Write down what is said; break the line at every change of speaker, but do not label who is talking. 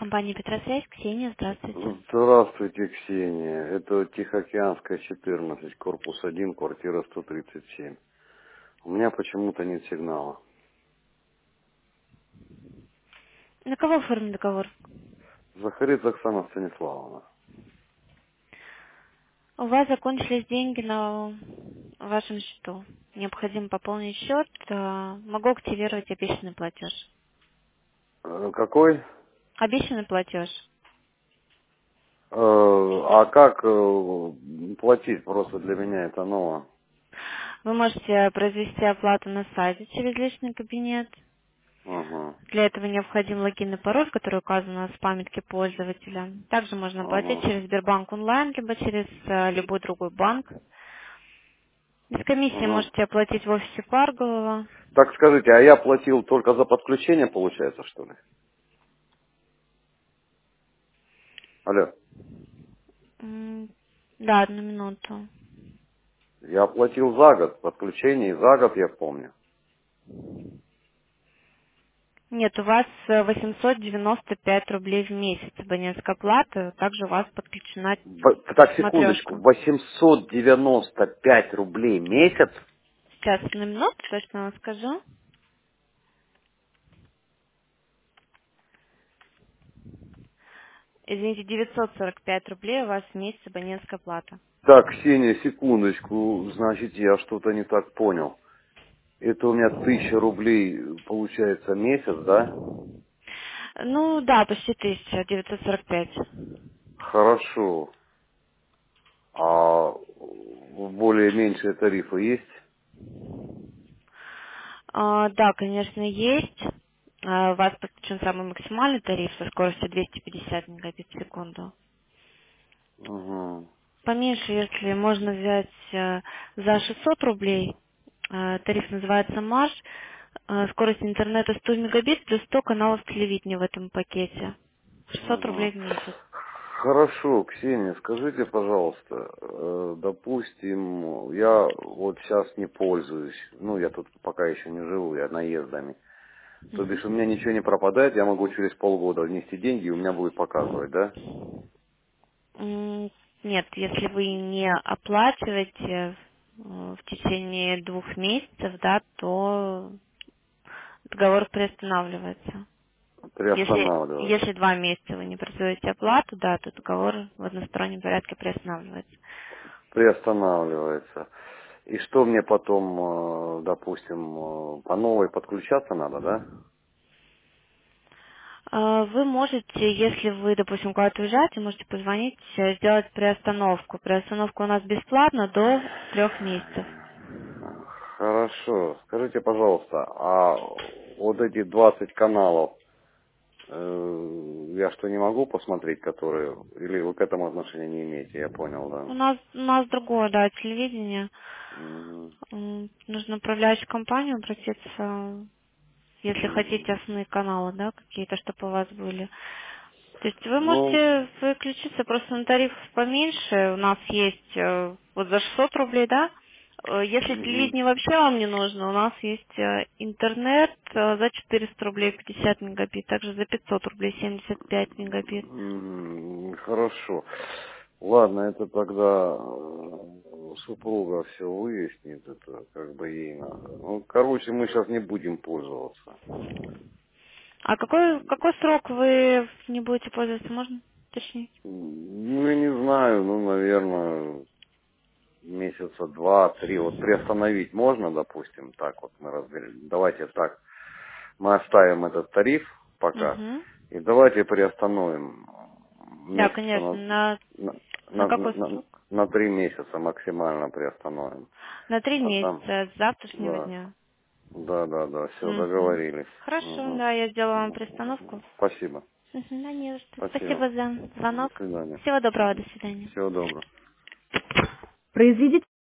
Компания Петросвязь, Ксения, здравствуйте.
Здравствуйте, Ксения. Это Тихоокеанская, 14, корпус 1, квартира 137. У меня почему-то нет сигнала.
На кого оформлен договор?
Захарит Оксана Станиславовна.
У вас закончились деньги на вашем счету. Необходимо пополнить счет. Могу активировать обещанный платеж.
Какой?
Обещанный платеж.
А как платить? Просто для меня это ново.
Вы можете произвести оплату на сайте через личный кабинет.
Ага,
Для этого необходим логин и пароль, который указан у нас в памятке пользователя. Также можно оплатить
ага,
через Сбербанк онлайн, либо через любой другой банк. Без комиссии
ага.
можете оплатить в офисе Парголова.
Так скажите, а я платил только за подключение, получается, что ли? Алло.
Да, одну минуту.
Я платил за год, подключение и за год, я помню.
Нет, у вас 895 рублей в месяц абонентская плата. Также у вас подключена
Так, секундочку.
смотрешка.
895 рублей в месяц?
Сейчас, на минуту, точно вам скажу. Извините, 945 рублей у вас в месяц абонентская плата.
Так, Ксения, секундочку. Значит, я что-то не так понял. Это у меня 1000 рублей получается месяц, да?
Ну да, почти 1945.
Хорошо. А более меньшие тарифы есть?
Да, конечно, есть. У вас подключен самый максимальный тариф со скоростью 250 мегабит в секунду.
Угу.
Поменьше, если можно взять за 600 рублей. Тариф называется Марш. Скорость интернета 100 мегабит плюс 100 каналов телевидения в этом пакете. 600 рублей
Угу.
в месяц.
Хорошо, Ксения, скажите, пожалуйста, допустим, я вот сейчас не пользуюсь, ну, я тут пока еще не живу, я наездами. То
Мгм.
бишь у меня ничего не пропадает, я могу через полгода внести деньги, и у меня будет показывать, да?
Нет, если вы не оплачиваете в течение 2 месяцев, да, то договор приостанавливается.
Приостанавливается.
Если 2 месяца вы не производите оплату, да, то договор в одностороннем порядке приостанавливается.
Приостанавливается. И что мне потом, допустим, по новой подключаться надо, да?
Вы можете, если вы, допустим, куда-то уезжаете, можете позвонить, сделать приостановку. Приостановка у нас бесплатна до 3 месяцев.
Хорошо. Скажите, пожалуйста, а вот эти 20 каналов, я что, не могу посмотреть, которые... Или вы к этому отношения не имеете, я понял, да?
У нас другое, да, телевидение.
Мгм.
Нужно управляющую компанию обратиться, если
Мгм.
хотите основные каналы, да, какие-то, чтобы у вас были. То есть вы
Ну,
можете переключиться просто на тариф поменьше. У нас есть вот за 600 рублей, да. Если
мгм.
телевидение вообще вам не нужно, у нас есть интернет за 400 рублей 50 мегабит, также за 500 рублей 75 мегабит.
Хорошо. Ладно, это тогда супруга все выяснит, это как бы ей надо. Ну, короче, мы сейчас не будем пользоваться.
А какой срок вы не будете пользоваться, можно уточнить?
Ну, я не знаю, ну, наверное, месяца два-три. Вот приостановить можно, допустим, так вот мы разберем. Давайте так, мы оставим этот тариф пока,
Угу.
и давайте приостановим
Да,
месяца
конечно.
на,
На
на,
какой
на,
срок?
на 3 месяца максимально приостановим.
На три
А там,
месяца с завтрашнего
да,
дня.
да, все,
Угу.
договорились.
Хорошо,
Мгм.
да, я сделала вам пристановку.
Спасибо,
Да не за что.
спасибо.
Спасибо за
До
звонок.
свидания.
Всего доброго, до свидания.
Всего доброго.
Произведите